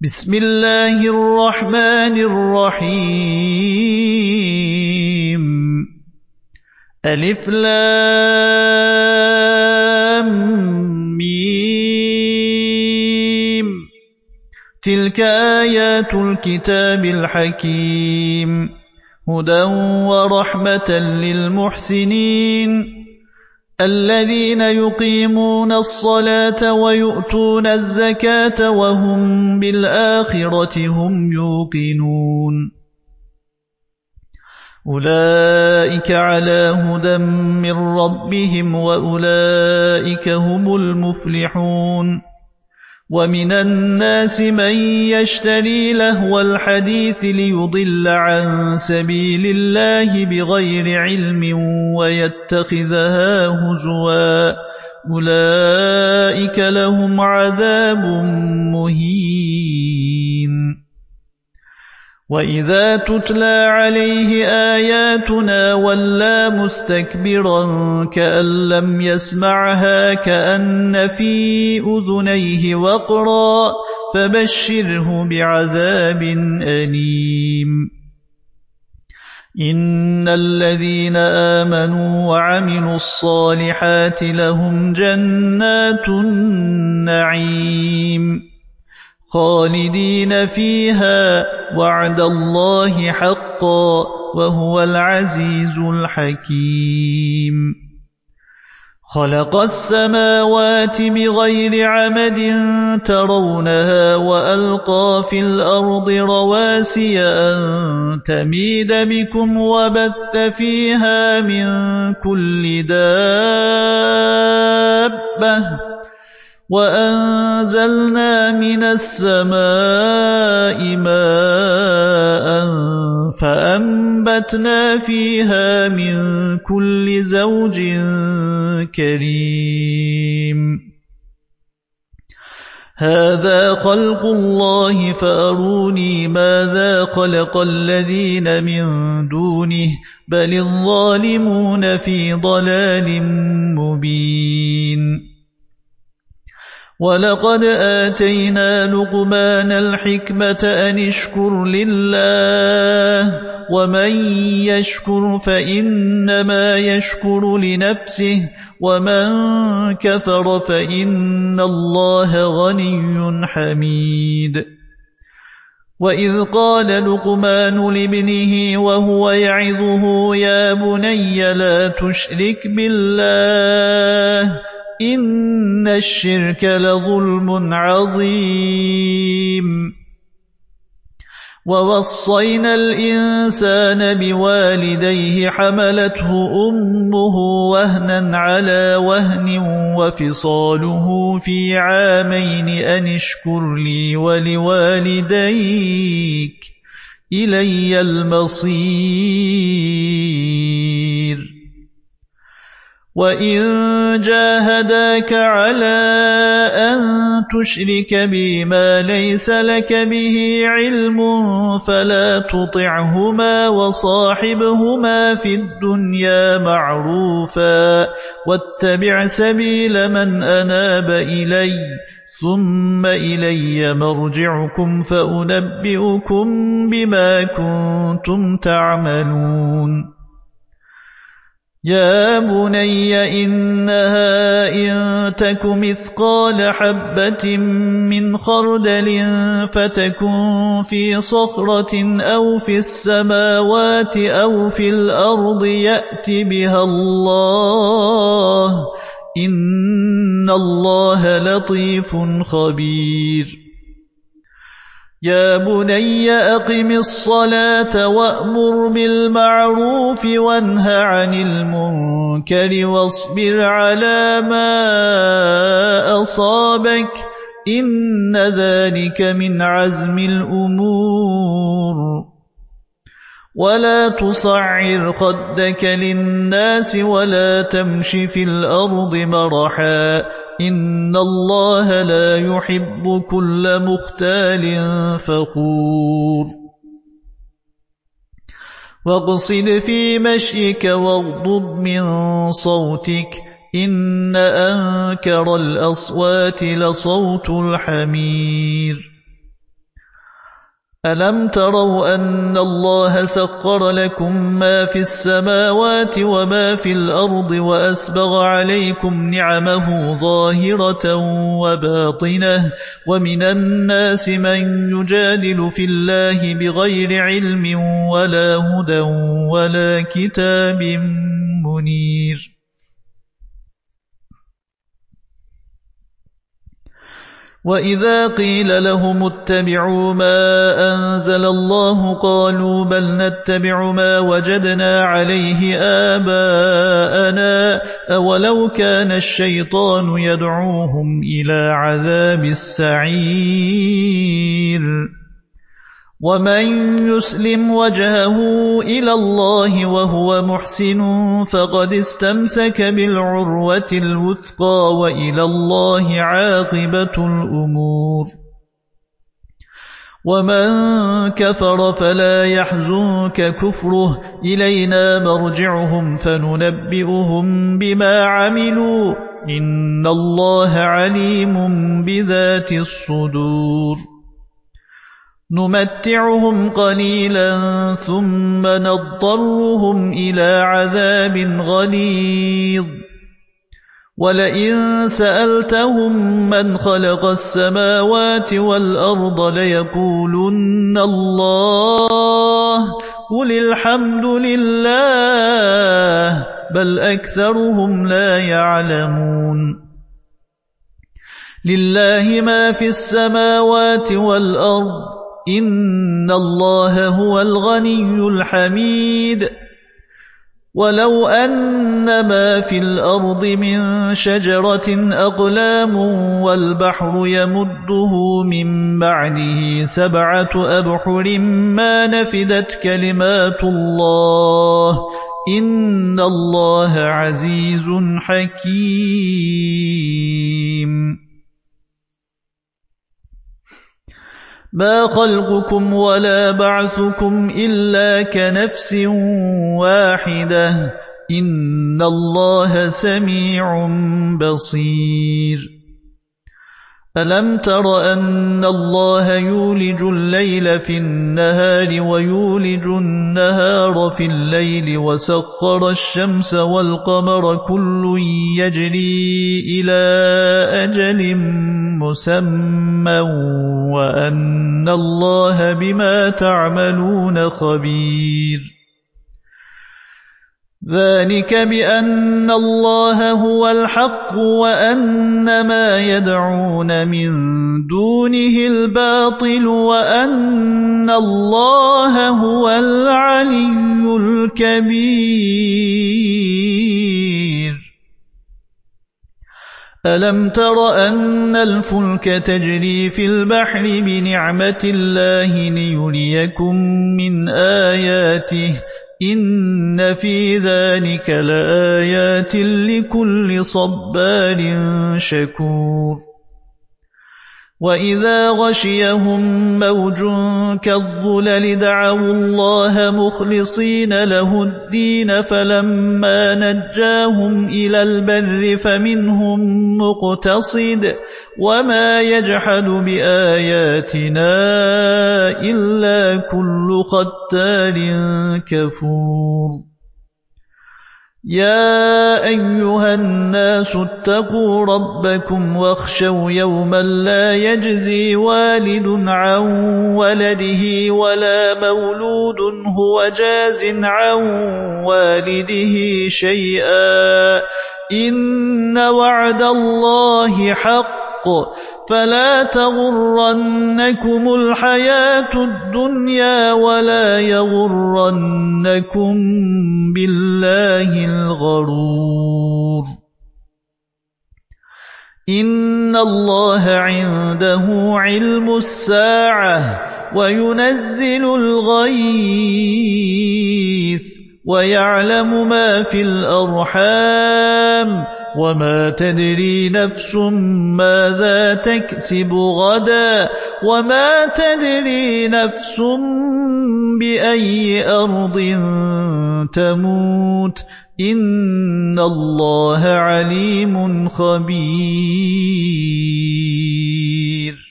بسم الله الرحمن الرحيم ألف لام ميم تلك آيات الكتاب الحكيم هدى ورحمة للمحسنين الذين يقيمون الصلاة ويؤتون الزكاة وهم بالآخرة هم يوقنون أولئك على هدى من ربهم وأولئك هم المفلحون ومن الناس من يشتري لهو الحديث ليضل عن سبيل الله بغير علم ويتخذها هزوا أولئك لهم عذاب مهين وإذا تتلى عليه آياتنا ولى مستكبرا كأن لم يسمعها كأن في أذنيه وقرا فبشره بعذاب أليم إن الذين آمنوا وعملوا الصالحات لهم جنات النعيم خالدين فيها وعد الله حقا وهو العزيز الحكيم خلق السماوات بغير عمد ترونها وألقى في الأرض رواسي أن تميد بكم وبث فيها من كل دابة وأنزلنا من السماء ماء فأنبتنا فيها من كل زوج كريم هذا خلق الله فأروني ماذا خلق الذين من دونه بل الظالمون في ضلال مبين ولقد آتينا لقمان الحكمة أن اشكر لله ومن يشكر فإنما يشكر لنفسه ومن كفر فإن الله غني حميد وإذ قال لقمان لابنه وهو يعظه يا بني لا تشرك بالله إن الشرك لظلم عظيم ووصينا الإنسان بوالديه حملته أمه وهنا على وهن وفصاله في عامين أن اشكر لي ولوالديك إلي المصير وإن جاهداك على أن تشرك بي ما ليس لك به علم فلا تطعهما وصاحبهما في الدنيا معروفا واتبع سبيل من أناب إلي ثم إلي مرجعكم فأنبئكم بما كنتم تعملون يا بني إنها إن تك مثقال حبة من خردل فتكن في صخرة أو في السماوات أو في الأرض يأت بها الله إن الله لطيف خبير يا بني أقم الصلاة وأمر بالمعروف وانه عن المنكر واصبر على ما أصابك إن ذلك من عزم الأمور ولا تصعر خدك للناس ولا تمش في الأرض مرحا إن الله لا يحب كل مختال فخور واقصد في مشيك واغضض من صوتك إن أنكر الأصوات لصوت الحمير ألم تروا أن الله سخر لكم ما في السماوات وما في الأرض وأسبغ عليكم نعمه ظاهرة وباطنة ومن الناس من يجادل في الله بغير علم ولا هدى ولا كتاب منير. وإذا قيل لهم اتبعوا ما أنزل الله قالوا بل نتبع ما وجدنا عليه آباءنا أولو كان الشيطان يدعوهم إلى عذاب السعير. ومن يسلم وجهه إلى الله وهو محسن فقد استمسك بالعروة الوثقى وإلى الله عاقبة الأمور. ومن كفر فلا يحزنك كفره إلينا مرجعهم فننبئهم بما عملوا إن الله عليم بذات الصدور. نمتعهم قليلا ثم نضطرهم إلى عذاب غليظ ولئن سألتهم من خلق السماوات والأرض ليقولن الله قل الحمد لله بل أكثرهم لا يعلمون. لله ما في السماوات والأرض إن الله هو الغني الحميد. ولو أن ما في الأرض من شجرة أقلام والبحر يمده من بعده 7 أبحر ما نفدت كلمات الله إن الله عزيز حكيم. ما خلقكم ولا بعثكم إلا كنفس واحدة إن الله سميع بصير. ألم تر أن الله يولج الليل في النهار ويولج النهار في الليل وسخر الشمس والقمر كل يجري إلى أجل مسمى وأن الله بما تعملون خبير. ذلك بأن الله هو الحق وأن ما يدعون من دونه الباطل وأن الله هو العلي الكبير. ألم تر أن الفلك تجري في البحر بنعمة الله ليريكم من آياته إن في ذلك لآيات لكل صبار شكور. وإذا غشيهم موج كالظلل دعوا الله مخلصين له الدين فلما نجاهم إلى البر فمنهم مقتصد وما يجحد بآياتنا إلا كل ختار كفور. يا أيها الناس اتقوا ربكم واخشوا يوما لا يجزي والد عن ولده ولا مولود هو جاز عن والده شيئا إن وعد الله حق فلا تغرنكم الحياة الدنيا ولا يغرنكم بالله الغرور. إن الله عنده علم الساعة وينزل الغيث ويعلم ما في الأرحام وما تدري نفس ماذا تكسب غدا وما تدري نفس بأي أرض تموت إن الله عليم خبير.